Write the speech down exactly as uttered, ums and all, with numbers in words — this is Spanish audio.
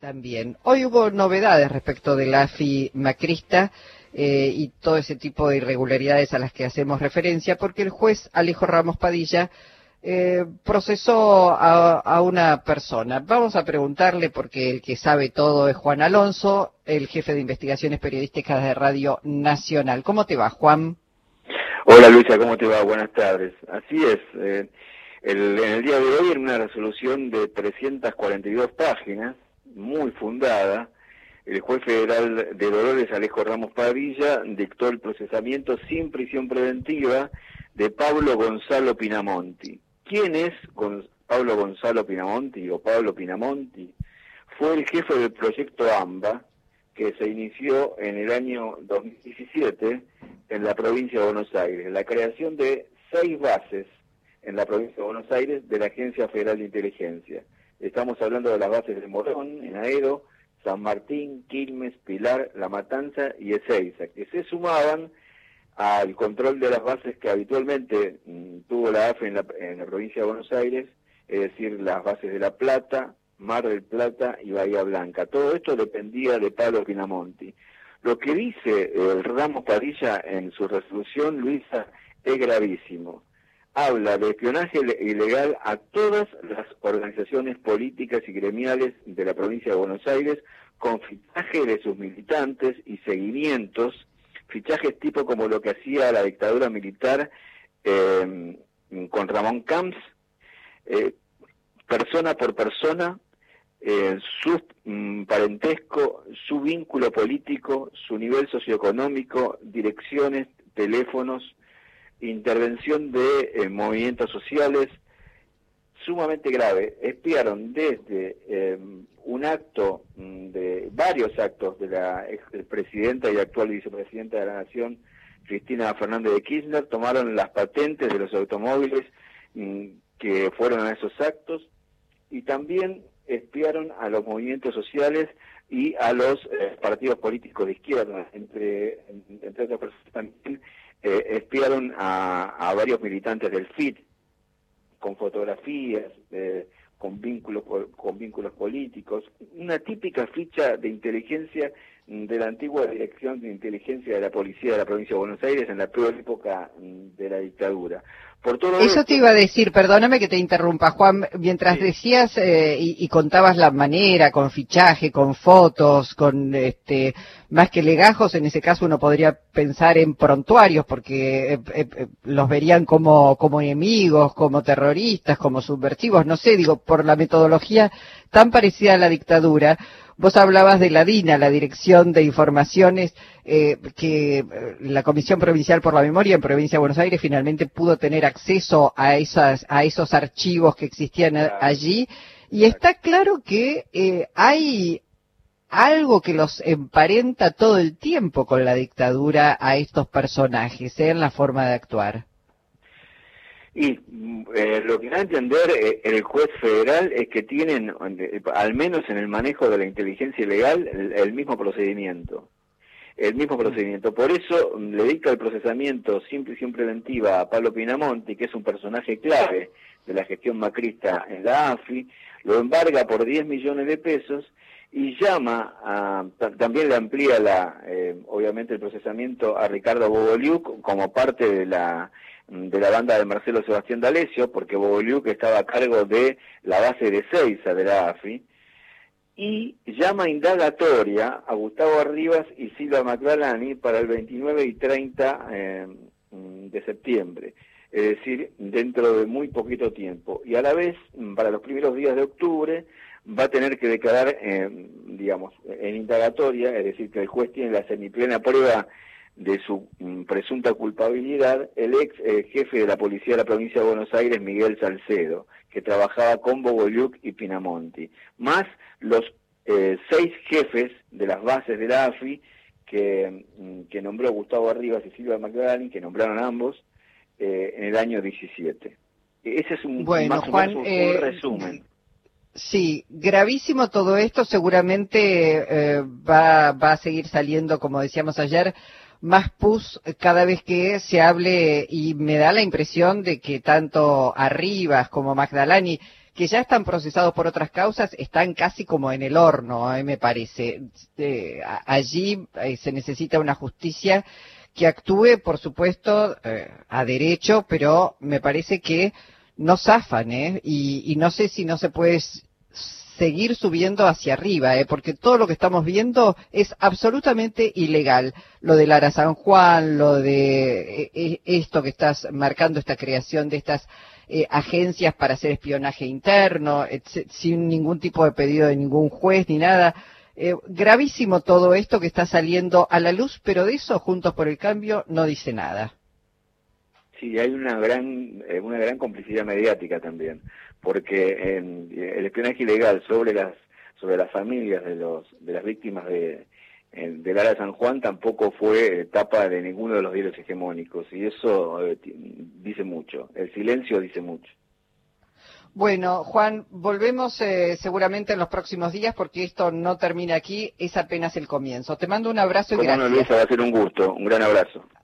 También. Hoy hubo novedades respecto de la A F I macrista eh, y todo ese tipo de irregularidades a las que hacemos referencia, porque el juez Alejo Ramos Padilla eh, procesó a, a una persona. Vamos a preguntarle, porque el que sabe todo es Juan Alonso, el jefe de investigaciones periodísticas de Radio Nacional. ¿Cómo te va, Juan? Hola Luisa, ¿cómo te va? Buenas tardes. Así es, eh, el, en el día de hoy, en una resolución de trescientas cuarenta y dos páginas, muy fundada, el juez federal de Dolores, Alejo Ramos Padilla, dictó el procesamiento sin prisión preventiva de Pablo Gonzalo Pinamonti. ¿Quién es Gon- Pablo Gonzalo Pinamonti o Pablo Pinamonti? Fue el jefe del proyecto AMBA, que se inició en el año dos mil diecisiete en la provincia de Buenos Aires, la creación de seis bases en la provincia de Buenos Aires de la Agencia Federal de Inteligencia. Estamos hablando de las bases de Morón, en Aedo, San Martín, Quilmes, Pilar, La Matanza y Ezeiza, que se sumaban al control de las bases que habitualmente mmm, tuvo la A F I en la, en la provincia de Buenos Aires, es decir, las bases de La Plata, Mar del Plata y Bahía Blanca. Todo esto dependía de Pablo Pinamonti. Lo que dice el Ramos Padilla en su resolución, Luisa, es gravísimo. Habla de espionaje ilegal a todas las organizaciones políticas y gremiales de la provincia de Buenos Aires, con fichaje de sus militantes y seguimientos, fichajes tipo como lo que hacía la dictadura militar eh, con Ramón Camps, eh, persona por persona, eh, su mm, parentesco, su vínculo político, su nivel socioeconómico, direcciones, teléfonos, intervención de eh, movimientos sociales, sumamente grave. Espiaron desde eh, un acto, de varios actos de la expresidenta y actual vicepresidenta de la Nación, Cristina Fernández de Kirchner, tomaron las patentes de los automóviles mm, que fueron a esos actos, y también espiaron a los movimientos sociales y a los eh, partidos políticos de izquierda, entre, entre otras personas también. Eh, espiaron a, a varios militantes del F I T con fotografías, eh, con vínculos con vínculos políticos, una típica ficha de inteligencia de la antigua Dirección de Inteligencia de la Policía de la Provincia de Buenos Aires en la peor época de la dictadura. Por todo Eso esto, te iba a decir, perdóname que te interrumpa, Juan, mientras sí. decías eh, y, y contabas la manera, con fichaje, con fotos, con este más que legajos, en ese caso uno podría pensar en prontuarios, porque eh, eh, los verían como, como enemigos, como terroristas, como subversivos, no sé, digo, por la metodología tan parecida a la dictadura. Vos hablabas de la DINA, la Dirección de Informaciones, eh, que la Comisión Provincial por la Memoria en Provincia de Buenos Aires finalmente pudo tener acceso a esas, a esos archivos que existían claro. allí, y está claro que eh, hay algo que los emparenta todo el tiempo con la dictadura a estos personajes, ¿eh? en la forma de actuar. Y eh, lo que da a entender eh, el juez federal es que tienen, eh, al menos en el manejo de la inteligencia ilegal, el, el mismo procedimiento. El mismo procedimiento. Por eso le dicta el procesamiento sin prisión preventiva a Pablo Pinamonti, que es un personaje clave de la gestión macrista en la A F I, lo embarga por diez millones de pesos y llama a, también le amplía la, eh, obviamente el procesamiento a Ricardo Bogoliuk como parte de la de la banda de Marcelo Sebastián D'Alessio, porque Bogoliuk estaba a cargo de la base de Ezeiza de la A F I, y llama indagatoria a Gustavo Arribas y Silva Magdalani para el veintinueve y treinta eh, de septiembre, es decir, dentro de muy poquito tiempo, y a la vez, para los primeros días de octubre, va a tener que declarar, eh, digamos, en indagatoria, es decir, que el juez tiene la semiplena prueba de su mm, presunta culpabilidad, el ex eh, jefe de la policía de la provincia de Buenos Aires, Miguel Salcedo, que trabajaba con Bogoliuk y Pinamonti, más los eh, seis jefes de las bases de la A F I que, mm, que nombró Gustavo Arribas y Silva Magdalani, que nombraron ambos eh, en el año diecisiete. Ese es un, bueno, más Juan, o menos un, eh... un resumen. Sí, gravísimo todo esto, seguramente eh, va, va a seguir saliendo, como decíamos ayer, más pus cada vez que se hable, y me da la impresión de que tanto Arribas como Magdalani, que ya están procesados por otras causas, están casi como en el horno, a mí me parece. Eh, allí eh, se necesita una justicia que actúe, por supuesto, eh, a derecho, pero me parece que no zafan, ¿eh? Y, y no sé si no se puede seguir subiendo hacia arriba, ¿eh? Porque todo lo que estamos viendo es absolutamente ilegal. Lo de Lara San Juan, lo de eh, esto que estás marcando, esta creación de estas eh, agencias para hacer espionaje interno, etc, sin ningún tipo de pedido de ningún juez ni nada. Eh, gravísimo todo esto que está saliendo a la luz, pero de eso Juntos por el Cambio no dice nada. Sí, hay una gran eh, una gran complicidad mediática también, porque eh, el espionaje ilegal sobre las sobre las familias de los de las víctimas de eh, de Lara San Juan tampoco fue eh, tapa de ninguno de los diarios hegemónicos, y eso eh, dice mucho. El silencio dice mucho. Bueno, Juan, volvemos eh, seguramente en los próximos días porque esto no termina aquí, es apenas el comienzo. Te mando un abrazo y Como gracias. no, Luisa, va a ser un gusto. Un gran abrazo.